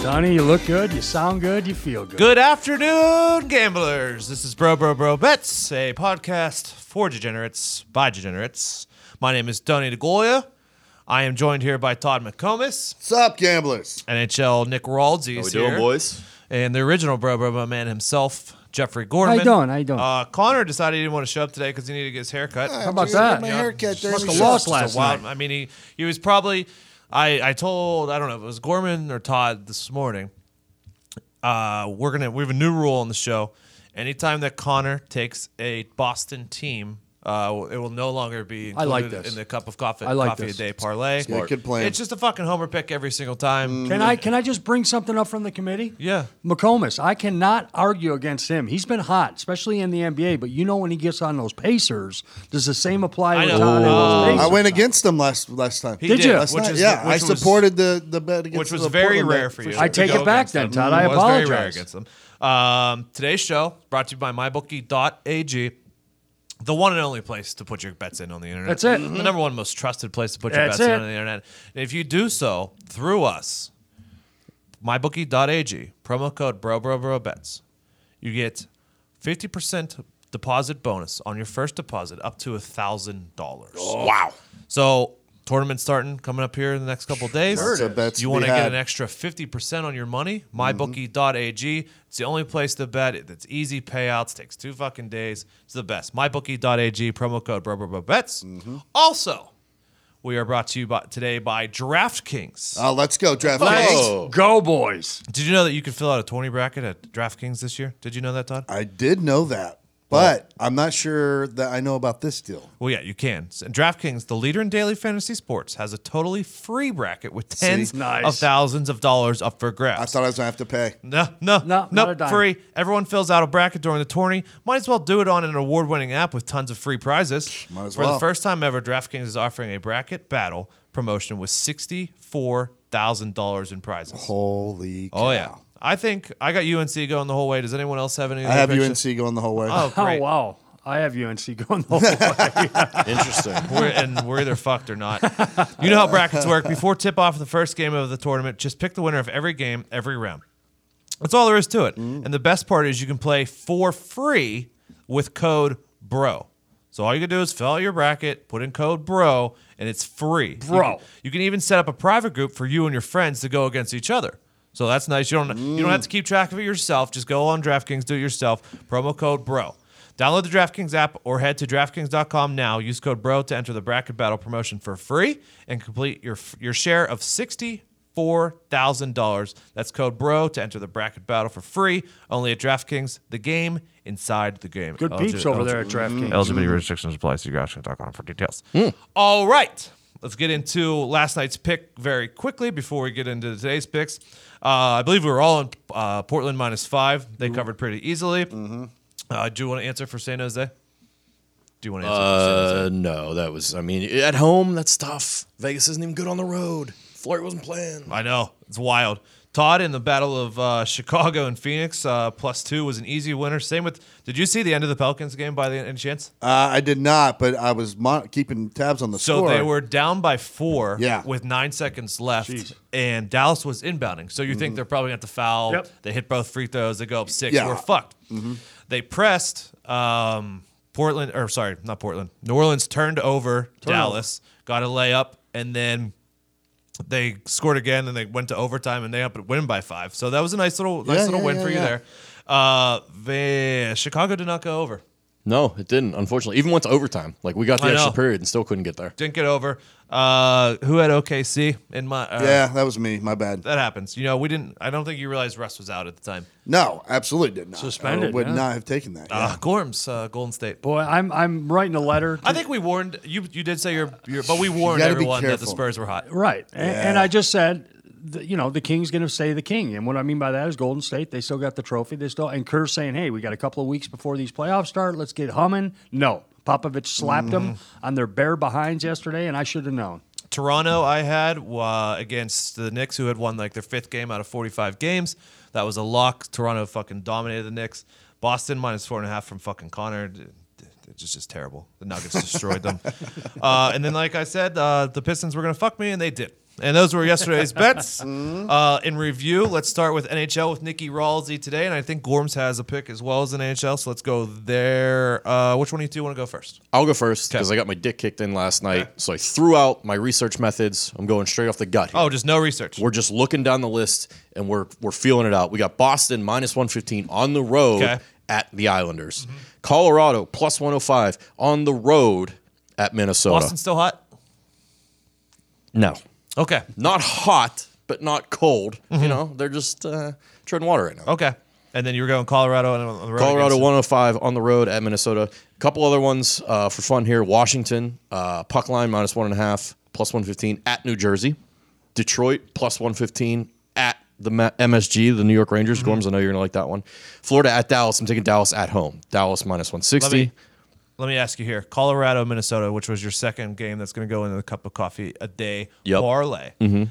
Donnie, you look good, you sound good, you feel good. Good afternoon, gamblers. This is Bro Bets, a podcast for degenerates by degenerates. My name is Donnie DeGolia. I am joined here by Todd McComas. What's up, gamblers? NHL Nick Raldsey is here. How we doing, boys? And the original Bro man himself, Jeffrey Gorman. How you doing? Connor decided he didn't want to show up today because he needed to get his hair cut. How about that? My haircut during Must the have show. lost last night. I mean, he was probably. I told, I don't know if it was Gorman or Todd this morning. We have a new rule on the show. Anytime that Connor takes a Boston team, it will no longer be included in the cup of coffee a day parlay. Yeah, good plan. It's just a fucking homer pick every single time. Can I just bring something up from the committee? Yeah. McComas, I cannot argue against him. He's been hot, especially in the NBA, but you know when he gets on those Pacers, does the same apply I with know. Todd and those Pacers? I went against them last time. He Did you? Last Which night, is- yeah, which I was- supported the bet against Which was the very Portland rare bet, for you. I to take go it back against then, them. Todd. I It was very rare apologize. against them. Today's show brought to you by MyBookie.ag, the one and only place to put your bets in on the internet. That's it. The number one most trusted place to put your That's bets in it. on the internet. And if you do so through us, MyBookie.ag, promo code BROBETS, you get 50% deposit bonus on your first deposit up to $1,000. Wow. So tournament starting coming up here in the next couple of days. Lots of bets You to want be to get had. an extra 50% on your money? MyBookie.ag. It's the only place to bet. It's easy payouts. Takes 2 fucking days. It's the best. MyBookie.ag. Promo code BROBETS. Also, we are brought to you today by DraftKings. Let's go, DraftKings. Let's Go, boys. Did you know that you could fill out a 20 bracket at DraftKings this year? Did you know that, Todd? I did know that, but I'm not sure that I know about this deal. Well, yeah, you can. And DraftKings, the leader in daily fantasy sports, has a totally free bracket with tens Nice. of thousands of dollars up for grabs. I thought I was going to have to pay. No, not a dime. free. Everyone fills out a bracket during the tourney. Might as well do it on an award-winning app with tons of free prizes. Might as For the well. first time ever, DraftKings is offering a bracket battle promotion with $64,000 in prizes. Holy cow. Oh, yeah. I think I got UNC going the whole way. Does anyone else have any? I have predictions? UNC going the whole way. Oh, great. Oh, wow. I have UNC going the whole way. Interesting. We're either fucked or not. You know how brackets work. Before tip-off of the first game of the tournament, just pick the winner of every game, every round. That's all there is to it. And the best part is you can play for free with code BRO. So all you can do is fill out your bracket, put in code BRO, and it's free. Bro. You can even set up a private group for you and your friends to go against each other. So that's nice. You don't have to keep track of it yourself. Just go on DraftKings, do it yourself. Promo code BRO. Download the DraftKings app or head to DraftKings.com now. Use code BRO to enter the bracket battle promotion for free and complete your share of $64,000. That's code BRO to enter the bracket battle for free. Only at DraftKings, the game inside the game. Good peeps over there at DraftKings. LGBT restrictions apply. See DraftKings.com for details. All right. Let's get into last night's pick very quickly before we get into today's picks. I believe we were all on Portland -5. They covered pretty easily. Do you want to answer for San Jose? Do you want to answer for San Jose? No, that was, at home, that's tough. Vegas isn't even good on the road. Fleury wasn't playing. I know. It's wild. Todd, in the battle of Chicago and Phoenix, +2 was an easy winner. Same with, did you see the end of the Pelicans game by any chance? I did not, but I was keeping tabs on the So score. they were down by 4 Yeah. with 9 seconds left, Jeez. and Dallas was inbounding. So you think they're probably going to foul. Yep. They hit both free throws. They go up 6. Yeah. We're fucked. They pressed New Orleans turned over Dallas, got a layup, and then they scored again, and they went to overtime, and they up win by 5. So that was a nice little win for you there. Chicago did not go over. No, it didn't, unfortunately. Even went to overtime. Like, we got the I extra know. period and still couldn't get there. Didn't get over. Who had OKC in my? Yeah, that was me. My bad. That happens. You know, we didn't. I don't think you realized Russ was out at the time. No, absolutely did not. Suspended, I would yeah. not have taken that. Yeah. Gorms, Golden State. Boy, I'm writing a letter. I think we warned you. You did say but we warned gotta be everyone that the careful. Spurs were hot. Right. Yeah. And I just said, the King's going to stay the King. And what I mean by that is Golden State, they still got the trophy. And Kerr's saying, hey, we got a couple of weeks before these playoffs start. Let's get humming. No. Popovich slapped them on their bare behinds yesterday, and I should have known. Toronto, I had against the Knicks, who had won like their 5th game out of 45 games. That was a lock. Toronto fucking dominated the Knicks. Boston -4.5 from fucking Connor. It's just terrible. The Nuggets destroyed them. And then, like I said, the Pistons were going to fuck me, and they did. And those were yesterday's bets. In review, let's start with NHL with Nicky Ralsey today, and I think Gorms has a pick as well as an NHL, so let's go there. Which one of you two want to go first? I'll go first because I got my dick kicked in last night. So I threw out my research methods. I'm going straight off the gut here. Oh, just no research. We're just looking down the list, and we're feeling it out. We got Boston minus 115 on the road at the Islanders. Colorado plus 105 on the road at Minnesota. Boston still hot? No. Okay. Not hot, but not cold. You know, they're just treading water right now. Okay. And then you were going Colorado on the road. Colorado 105 on the road at Minnesota. A couple other ones for fun here. Washington, puck line minus 1.5, plus 115 at New Jersey. Detroit plus 115 at the MSG, the New York Rangers. Gorms, I know you're going to like that one. Florida at Dallas. I'm taking Dallas at home. Dallas minus 160. Let me ask you here. Colorado, Minnesota, which was your second game that's going to go into the cup of coffee a day parlay.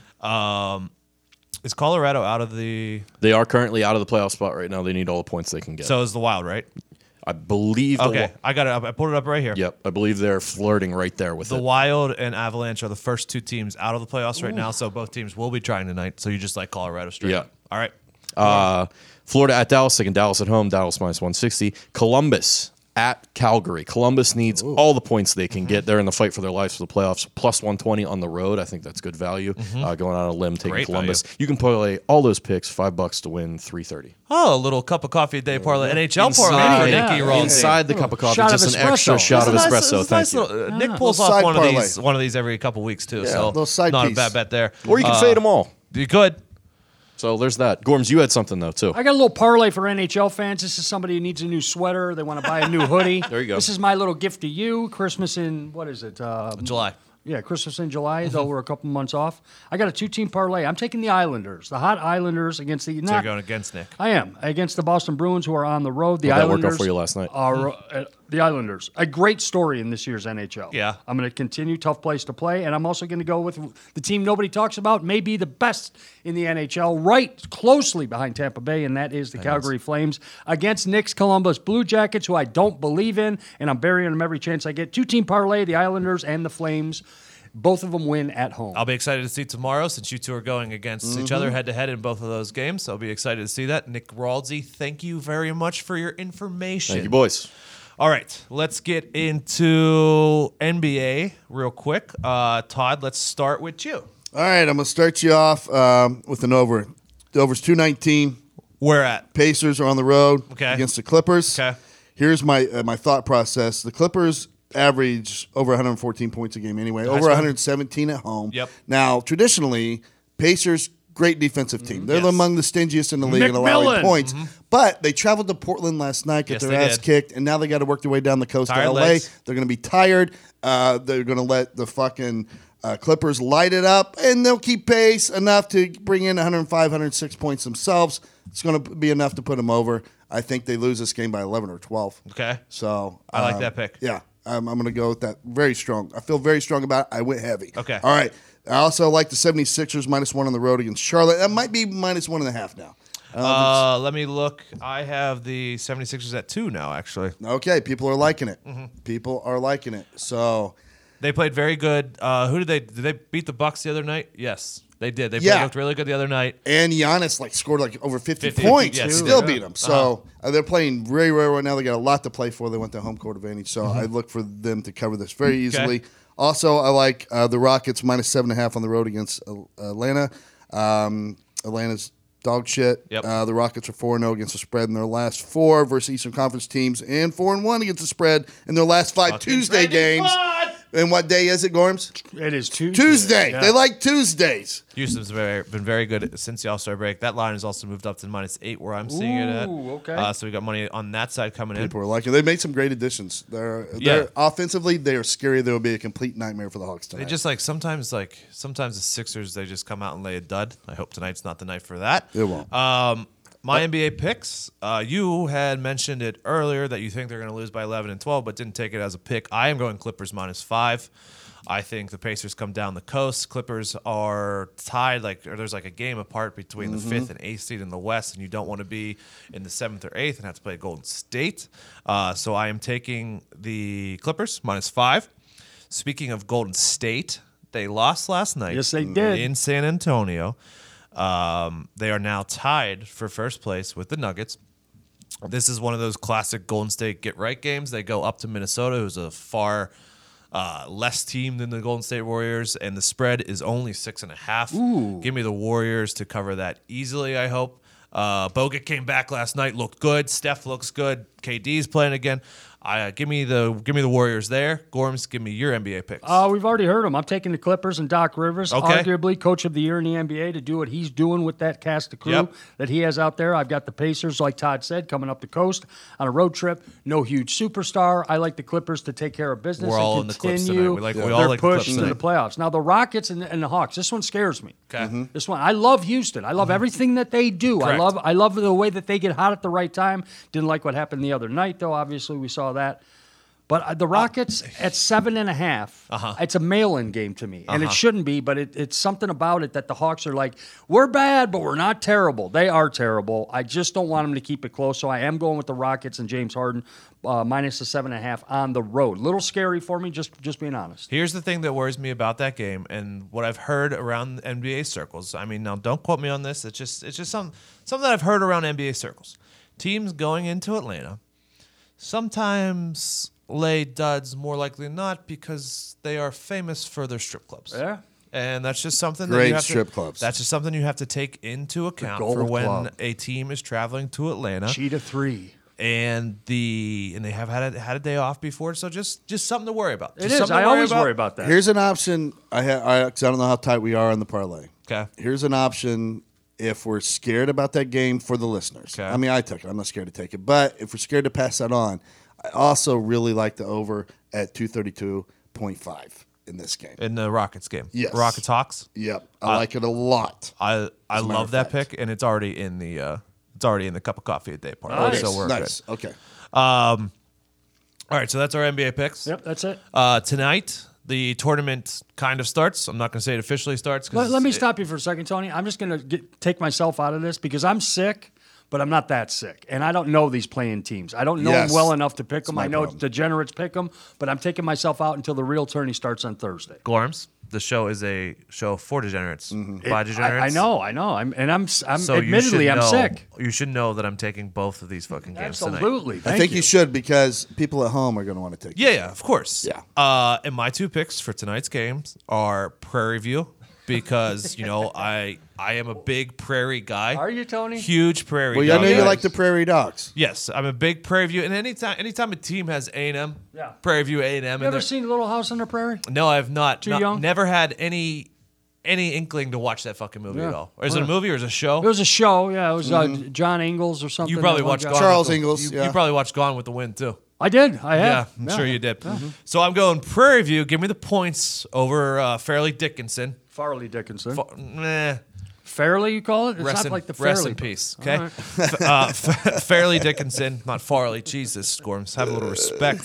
Is Colorado out of the... They are currently out of the playoff spot right now. They need all the points they can get. So is the Wild, right? I believe... I got it up. I pulled it up right here. Yep. I believe they're flirting right there with the it. Wild and Avalanche are the first two teams out of the playoffs right now, so both teams will be trying tonight. So you just like Colorado straight up. All right. Florida at Dallas. Taking Dallas at home. Dallas minus 160. Columbus at Calgary. Columbus needs all the points they can get. They're in the fight for their lives for the playoffs. Plus 120 on the road. I think that's good value. Going on a limb, taking Great Columbus. value. You can parlay all those picks, $5 to win $330. Oh, a little cup of coffee a day parlay. NHL parlay for Nicky Ralsey. Inside the cup of coffee, Shot of just an extra espresso. shot of It's a espresso. nice Thank you. little- Nick pulls Little off side one of these every couple weeks too. So little side not piece. a bad bet there. Or you can fade them all. You could. So there's that. Gorms, you had something though too. I got a little parlay for NHL fans. This is somebody who needs a new sweater. They want to buy a new hoodie. There you go. This is my little gift to you. Christmas in, what is it? July. Yeah, Christmas in July, though we're a couple months off. I got a two-team parlay. I'm taking the Islanders, the hot Islanders against the... So you're going against Nick. I am. Against the Boston Bruins, who are on the road. The How'd that work Islanders out for you last night? are the Islanders. A great story in this year's NHL. Yeah. I'm going to continue. Tough place to play. And I'm also going to go with the team nobody talks about, may be the best in the NHL, right closely behind Tampa Bay, and that is the Calgary Flames against Nick's Columbus Blue Jackets, who I don't believe in, and I'm burying them every chance I get. Two-team parlay, the Islanders and the Flames. Both of them win at home. I'll be excited to see tomorrow since you two are going against each other head-to-head in both of those games. I'll be excited to see that. Nick Ralsey, thank you very much for your information. Thank you, boys. All right, let's get into NBA real quick. Todd, let's start with you. All right, I'm going to start you off with an over. The over's 219. Where at? Pacers are on the road against the Clippers. Okay. Here's my thought process. The Clippers average over 114 points a game anyway, over score. 117 at home. Yep. Now, traditionally, Pacers, great defensive team. They're Yes. among the stingiest in the league in allowing McMillan. points. But they traveled to Portland last night, got Yes, their they ass did. kicked, and now they got to work their way down the coast Tired to LA. legs. They're going to be tired. They're going to let the fucking Clippers light it up, and they'll keep pace enough to bring in 105, 106 points themselves. It's going to be enough to put them over. I think they lose this game by 11 or 12. Okay. So I like that pick. Yeah, I'm going to go with that. Very strong. I feel very strong about it. I went heavy. Okay. All right. I also like the 76ers -1 on the road against Charlotte. That might be -1.5 now. Let me look. I have the 76ers at 2 now, actually. Okay, people are liking it. People are liking it. So They played very good. Did they beat the Bucks the other night? Yes, they did. They looked really good the other night. and Giannis scored over 50 50, points. yes, and he still did. beat them. So they're playing very well right now. They got a lot to play for. They want the home court advantage. So I look for them to cover this very easily. Also, I like the Rockets -7.5 on the road against Atlanta. Atlanta's dog shit. Yep. The Rockets are 4-0 against the spread in their last 4 versus Eastern Conference teams, and 4-1 against the spread in their last 5 Tuesday games. And what day is it, Gorms? It is Tuesday. Tuesday. Yeah. They like Tuesdays. Houston's been very good since the All-Star break. That line has also moved up to -8 where I'm seeing it at. Ooh, okay. So we got money on that side coming in. People are liking it. They made some great additions. They're offensively, they are scary. They will be a complete nightmare for the Hawks tonight. They just sometimes the Sixers, they just come out and lay a dud. I hope tonight's not the night for that. It won't. My NBA picks, you had mentioned it earlier that you think they're going to lose by 11 and 12, but didn't take it as a pick. I am going Clippers -5. I think the Pacers come down the coast. Clippers are tied, or there's a game apart between the 5th and 8th seed in the West, and you don't want to be in the 7th or 8th and have to play Golden State. So I am taking the Clippers -5. Speaking of Golden State, They lost last night. Yes, they did. In San Antonio. They are now tied for first place with the Nuggets. This is one of those classic Golden State get-right games. They go up to Minnesota, who's a far less team than the Golden State Warriors, and the spread is only 6.5. Give me the Warriors to cover that easily, I hope. Bogut came back last night, looked good. Steph looks good. KD's playing again. Give me the Warriors there. Gorms, give me your NBA picks. We've already heard him. I'm taking the Clippers and Doc Rivers, Okay. arguably coach of the year in the NBA, to do what he's doing with that cast of crew Yep. that he has out there. I've got the Pacers, like Todd said, coming up the coast on a road trip. No huge superstar. I like the Clippers to take care of business We're all and in the Clips continue tonight. We their all like the push Clips to the tonight. playoffs. Now, the Rockets and the Hawks, this one scares me. Okay. This one, I love Houston. I love everything that they do. Correct. I love the way that they get hot at the right time. Didn't like what happened the other night, though. Obviously, we saw that. But the Rockets at 7.5, it's a mail-in game to me. And it shouldn't be, but it's something about it that the Hawks are like, we're bad, but we're not terrible. They are terrible. I just don't want them to keep it close, so I am going with the Rockets and James Harden minus the 7.5 on the road. Little scary for me, just being honest. Here's the thing that worries me about that game, and what I've heard around NBA circles. I mean, now don't quote me on this. It's just something that I've heard around NBA circles. Teams going into Atlanta sometimes lay duds, more likely than not, because they are famous for their strip clubs. Yeah. And that's just something that Great you have strip clubs. That's just something you have to take into account Gold for when Club. a team is traveling to Atlanta. Cheetah 3. And they have had a day off before, so just something to worry about. It Just is. something to I always worry about that. Here's an option. 'Cause I don't know how tight we are on the parlay. Okay. Here's an option if we're scared about that game for the listeners. Okay. I mean, I took it. I'm not scared to take it. But if we're scared to pass that on, I also really like the over at 232.5 in this game. In the Rockets game. Yes. Rockets Hawks. Yep. I like it a lot. I a matter love of that fact. pick, and it's already in the cup of coffee a day part. Nice. So we're Nice. good. Okay. All right, so that's our NBA picks. Yep, that's it. Tonight, the tournament kind of starts. I'm not going to say it officially starts. 'Cause Let me stop you for a second, Tony. I'm just going to take myself out of this because I'm sick, but I'm not that sick. And I don't know these playing teams. I don't know Yes. them well enough to pick them. my I know problem. degenerates pick them, but I'm taking myself out until the real tourney starts on Thursday. Gorms, the show is a show for degenerates. Mm-hmm. By degenerates. I know. I'm So admittedly, I'm sick. You should know that I'm taking both of these fucking games tonight. Absolutely. I Thank think you should because people at home are going to want to take it. Yeah, of course. Yeah. And my two picks for tonight's games are Prairie View because, I am a big Prairie guy. Are you, Tony? Huge Prairie Well, I dog know you guy. like the Prairie Dogs. Yes, I'm a big Prairie View. And anytime a team has A&M, Yeah. Prairie View A&M. You ever seen Little House on the Prairie? No, I have not. Too young? Never had any inkling to watch that fucking movie Yeah. at all. Or is it a movie or is it a show? It was a show. Yeah, it was John Ingalls or something. You probably that one watched guy. Gone. Charles with the- Ingalls, You yeah. probably watched Gone with the Wind too. I did. I Yeah, have. I'm sure you did. So I'm going Prairie View. Give me the points over Fairleigh Dickinson. Farley Dickinson. Nah. Fairley, you call it? It's Rest not in, like the rest Fairley. in peace, All okay? right. Fairleigh Dickinson, not Farley. Jesus, Gorms, have a little respect.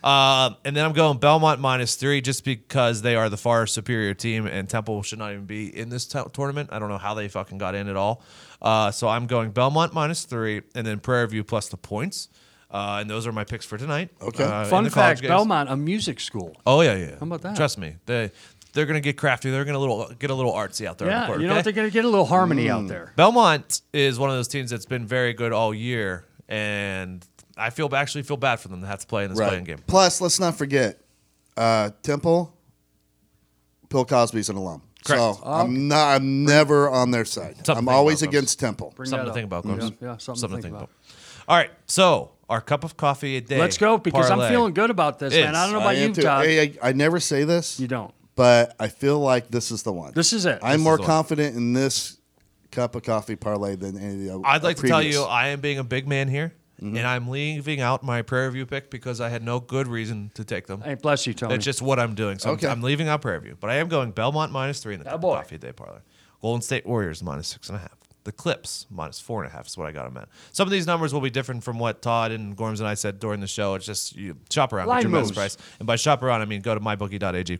And then I'm going Belmont -3 just because they are the far superior team, and Temple should not even be in this tournament. I don't know how they fucking got in at all. So I'm going Belmont -3, and then Prairie View plus the points. And those are my picks for tonight. Okay. in Fun the college fact: games. Belmont, a music school. Oh yeah. How about that? Trust me, they're gonna get crafty. They're gonna get a little artsy out there. on the Yeah, court, you know okay? what? They're going to get a little harmony out there. Belmont is one of those teams that's been very good all year, and I actually feel bad for them to have to play in this playing game. Plus, let's not forget, Temple, Bill Cosby's an alum. Correct. So I'm never on their side. Something I'm to think always about, against Temple. Bring Something that to think up. about, Gorms. Yeah, something to think about. All right, so our cup of coffee a day. Let's go because parlay. I'm feeling good about this, man. I don't know about I you, am too. Todd. Hey, I never say this, You don't. but I feel like this is the one. This is it. I'm is more the one. confident in this cup of coffee parlay than any of the other. I'd like to tell previous. you, I am being a big man here, and I'm leaving out my Prairie View pick because I had no good reason to take them. Hey, bless you, Tony. That's just what I'm doing. So Okay. I'm leaving out Prairie View, but I am going Belmont -3 in the cup of boy. coffee a day parlay. Golden State Warriors -6.5. The Clips -4.5 is what I got them at. Some of these numbers will be different from what Todd and Gorms and I said during the show. It's just you shop around, Line get your best moves. price. And by shop around, I mean go to mybookie.ag.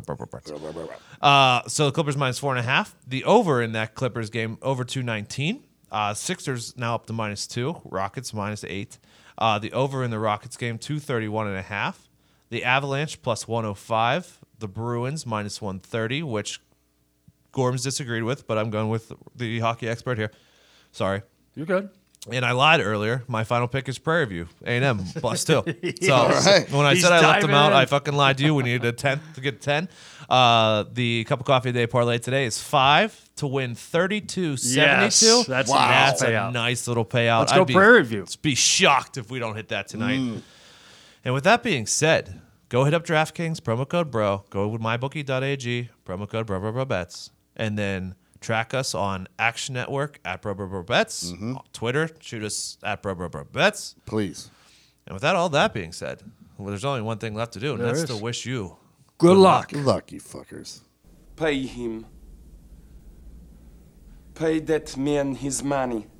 So the Clippers -4.5. The over in that Clippers game over 219. Sixers now up to -2. Rockets -8. The over in the Rockets game 231.5. The Avalanche +105. the Bruins minus 130, which Gorms disagreed with, but I'm going with the hockey expert here. Sorry. You're good. And I lied earlier. My final pick is Prairie View, A&M, +2. So right. when I He's said I left them out, diving in. I fucking lied to you. We needed a 10th to get 10. The Cup of Coffee a Day parlay today is 5 to win 32.72. Yes, that's a nice That's a payout. nice little payout. Let's go Prairie View. Be shocked if we don't hit that tonight. And with that being said, go hit up DraftKings, promo code BRO. Go with mybookie.ag, promo code BRO, and then track us on Action Network at BRO, Twitter, shoot us at BRO. Please. And with that, all that being said, well, there's only one thing left to do, and There that's is. to wish you Good luck. Good luck, you fuckers. Pay him. Pay that man his money.